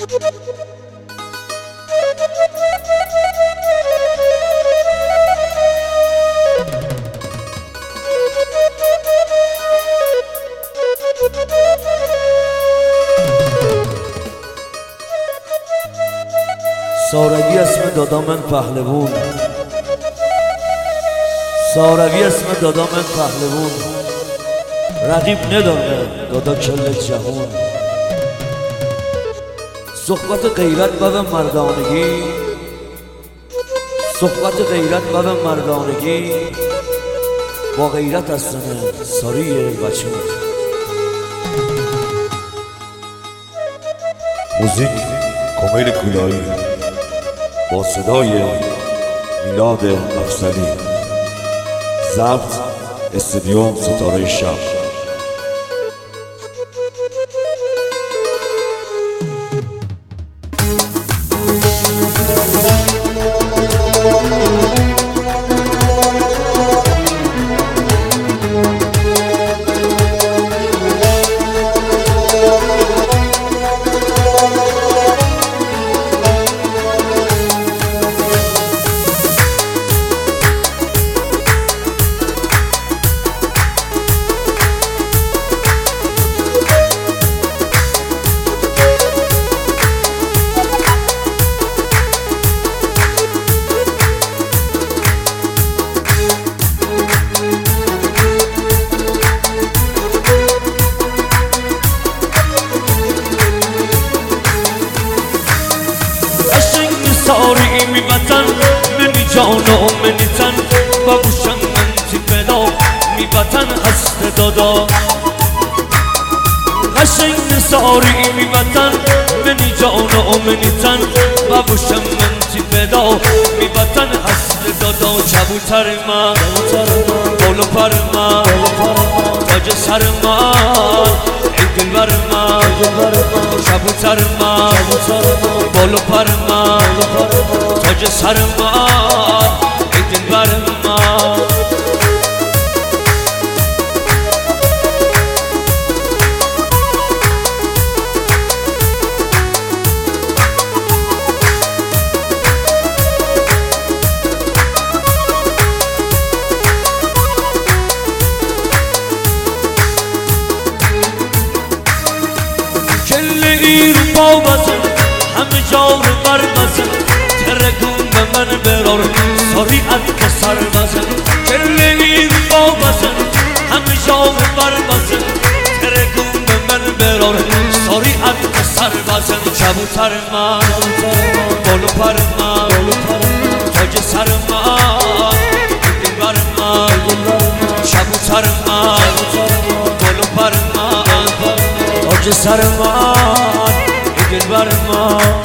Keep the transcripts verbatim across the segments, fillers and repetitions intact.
ساروی اسم دادا من پهلوون، ساروی اسم دادا من پهلوون، رقیب نداره دادا کل جهون. صحبت غیرت و مردانگی، صحبت غیرت و مردانگی، با غیرت از سنه ساری بچون. موزیک کمیل کولایی با صدای میلاد افضلی، ضبط استودیو ستاره شب. ساری می وطن منی جان و منی تن، بابوشم من تی فدا می وطن هست دادا. قشنگ ساری می وطن منی جان و منی تن، بابوشم من تی فدا می وطن هست دادا. کبوتر من بال و پر من تاج سر من ای دلبر من، کبوتر من بال و پر من تاج سر من ای دلبر من. کلی رو پا بزن همه جا رو بر بزن، ترگون به من برار ساری ات سر بزن. کلی رو پا بزن همه جا رو بر بزن، ترگون به من برار ساری ات سر بزن. کبوتر من بال و پر من تاج سر من دلبر من، کبوتر من بال و پر من تاج سر من دلبر من.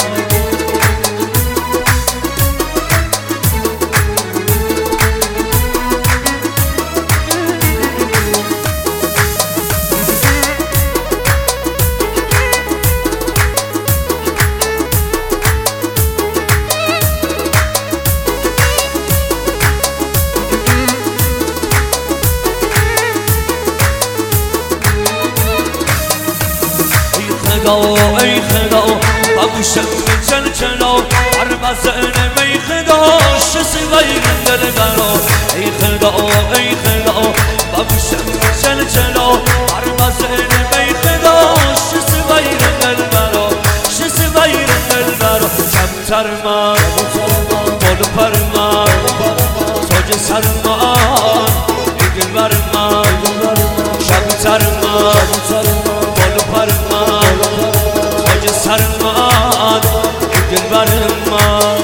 ای خدا بابوشم چل چلا هر بزن می خدا شسی غیر دل برا. ای خدا ای خدا بابوشم چل چلا هر بزن می خدا شسی غیر دل برا، شسی غیر دل برا. کبوتر من بال و پر من تاج سر من ای دلبر من، کبوتر من بال و پر من تاج سر من دلبر من.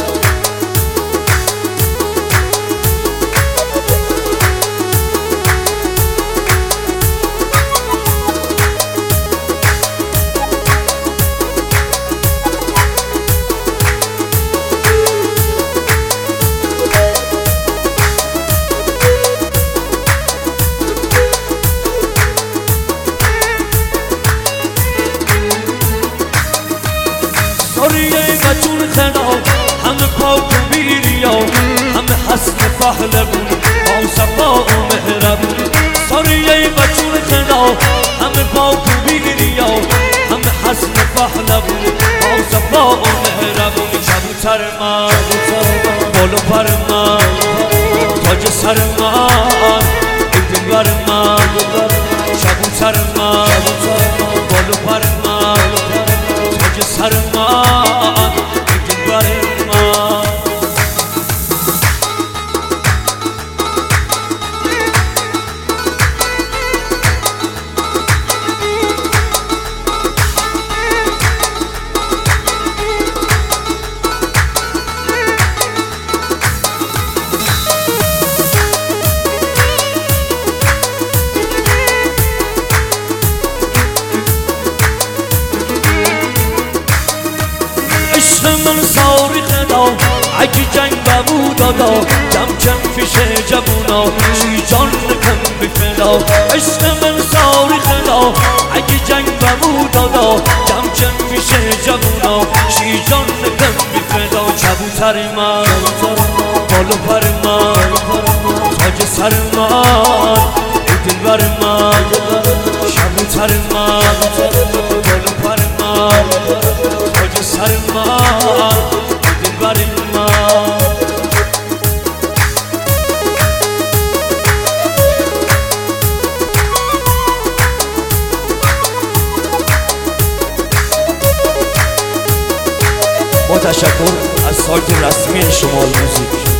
ساری بچون خدا همه پاک و بیریا، همه حسن پهلوون با صفا و مهربون. ساری بچون خدا همه پاک و بیریا، همه حسن پهلوون با من بالو پر من تاج سر من ای دلبر من کبوتر من بالو پر من تاج سر من ای دلبر من من ساری خدا اگه جنگ بمو دادا کم کم پیشه جبونا شی جان کم بفدا عشق من ساری خدا اگه جنگ بمو دادا کم کم پیشه جبونا شی جان کم بفدا کبوتر من بالو پر من تاج سر من ای دلبر من کبوتر من بالو پر من تاج سر من دلبر من با تشکر از سایت رسمی شمال موزیک